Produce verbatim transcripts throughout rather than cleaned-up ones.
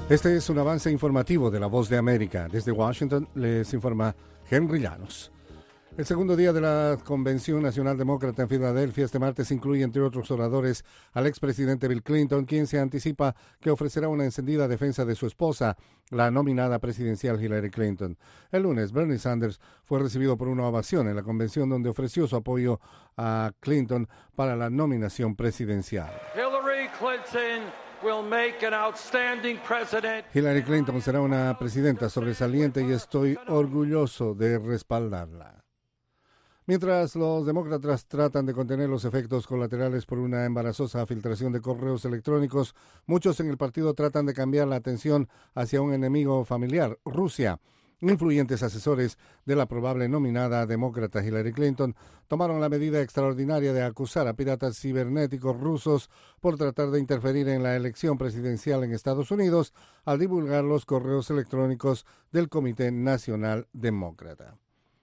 Este es un avance informativo de La Voz de América. Desde Washington les informa Henry Llanos. El segundo día de la Convención Nacional Demócrata en Filadelfia este martes incluye, entre otros oradores, al expresidente Bill Clinton, quien se anticipa que ofrecerá una encendida defensa de su esposa, la nominada presidencial Hillary Clinton. El lunes, Bernie Sanders fue recibido por una ovación en la convención donde ofreció su apoyo a Clinton para la nominación presidencial. Hillary Clinton will make an outstanding president. Hillary Clinton será una presidenta sobresaliente y estoy orgulloso de respaldarla. Mientras los demócratas tratan de contener los efectos colaterales por una embarazosa filtración de correos electrónicos, muchos en el partido tratan de cambiar la atención hacia un enemigo familiar, Rusia. Influyentes asesores de la probable nominada demócrata Hillary Clinton tomaron la medida extraordinaria de acusar a piratas cibernéticos rusos por tratar de interferir en la elección presidencial en Estados Unidos al divulgar los correos electrónicos del Comité Nacional Demócrata.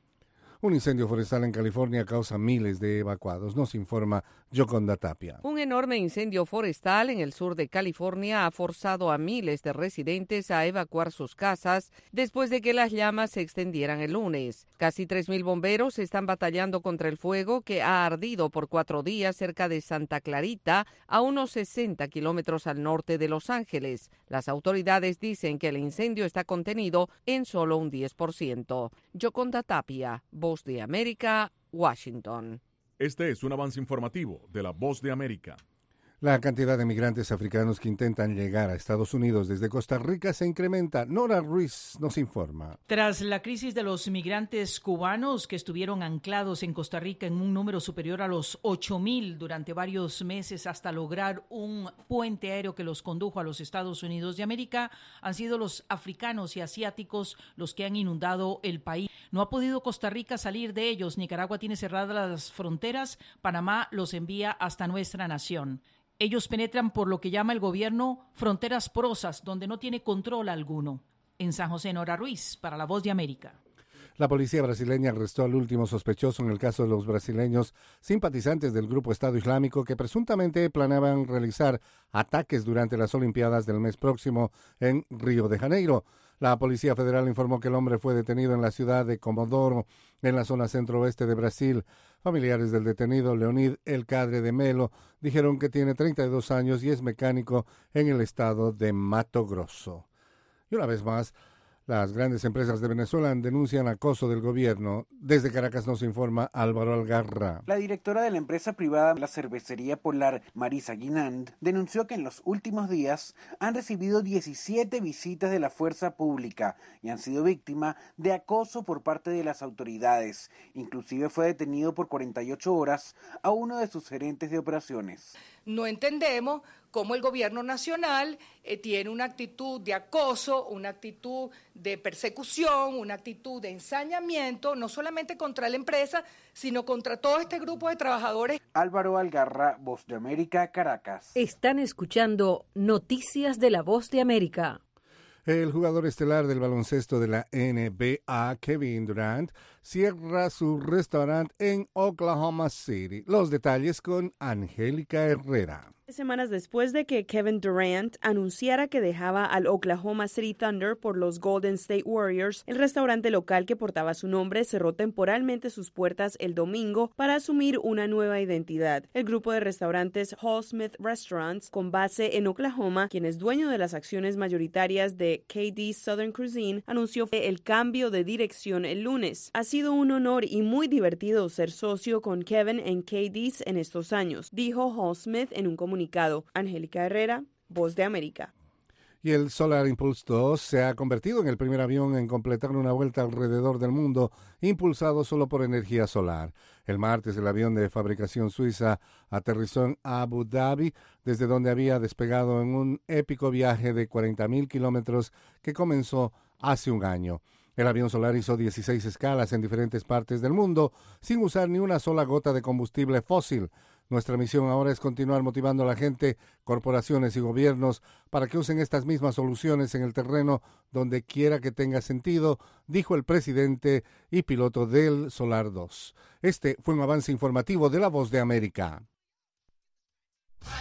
Un incendio forestal en California causa miles de evacuados, nos informa Yoconda Tapia. Un enorme incendio forestal en el sur de California ha forzado a miles de residentes a evacuar sus casas después de que las llamas se extendieran el lunes. Casi tres mil bomberos están batallando contra el fuego que ha ardido por cuatro días cerca de Santa Clarita, a unos sesenta kilómetros al norte de Los Ángeles. Las autoridades dicen que el incendio está contenido en solo un diez por ciento. Yoconda Tapia, Voz de América, Washington. Este es un avance informativo de La Voz de América. La cantidad de migrantes africanos que intentan llegar a Estados Unidos desde Costa Rica se incrementa. Nora Ruiz nos informa. Tras la crisis de los migrantes cubanos que estuvieron anclados en Costa Rica en un número superior a los ocho mil durante varios meses hasta lograr un puente aéreo que los condujo a los Estados Unidos de América, han sido los africanos y asiáticos los que han inundado el país. No ha podido Costa Rica salir de ellos. Nicaragua tiene cerradas las fronteras. Panamá los envía hasta nuestra nación. Ellos penetran por lo que llama el gobierno fronteras porosas, donde no tiene control alguno. En San José, Nora Ruiz, para La Voz de América. La policía brasileña arrestó al último sospechoso en el caso de los brasileños simpatizantes del grupo Estado Islámico que presuntamente planeaban realizar ataques durante las Olimpiadas del mes próximo en Río de Janeiro. La Policía Federal informó que el hombre fue detenido en la ciudad de Comodoro, en la zona centro-oeste de Brasil. Familiares del detenido, Leonid El Cadre de Melo, dijeron que tiene treinta y dos años y es mecánico en el estado de Mato Grosso. Y una vez más, las grandes empresas de Venezuela denuncian acoso del gobierno. Desde Caracas nos informa Álvaro Algarra. La directora de la empresa privada La Cervecería Polar, Marisa Guinand, denunció que en los últimos días han recibido diecisiete visitas de la fuerza pública y han sido víctimas de acoso por parte de las autoridades. Inclusive fue detenido por cuarenta y ocho horas a uno de sus gerentes de operaciones. No entendemos cómo el gobierno nacional eh, tiene una actitud de acoso, una actitud de persecución, una actitud de ensañamiento, no solamente contra la empresa, sino contra todo este grupo de trabajadores. Álvaro Algarra, Voz de América, Caracas. Están escuchando Noticias de la Voz de América. El jugador estelar del baloncesto de la N B A, Kevin Durant, cierra su restaurante en Oklahoma City. Los detalles con Angélica Herrera. Semanas después de que Kevin Durant anunciara que dejaba al Oklahoma City Thunder por los Golden State Warriors, el restaurante local que portaba su nombre cerró temporalmente sus puertas el domingo para asumir una nueva identidad. El grupo de restaurantes Hall Smith Restaurants, con base en Oklahoma, quien es dueño de las acciones mayoritarias de K D Southern Cuisine, anunció el cambio de dirección el lunes. Ha sido un honor y muy divertido ser socio con Kevin en K D's en estos años, dijo Hall Smith en un comunicado. Angélica Herrera, Voz de América. Y el Solar Impulse dos se ha convertido en el primer avión en completar una vuelta alrededor del mundo, impulsado solo por energía solar. El martes, el avión de fabricación suiza aterrizó en Abu Dhabi, desde donde había despegado en un épico viaje de cuarenta mil kilómetros que comenzó hace un año. El avión solar hizo dieciséis escalas en diferentes partes del mundo, sin usar ni una sola gota de combustible fósil. Nuestra misión ahora es continuar motivando a la gente, corporaciones y gobiernos para que usen estas mismas soluciones en el terreno donde quiera que tenga sentido, dijo el presidente y piloto del Solar dos. Este fue un avance informativo de La Voz de América.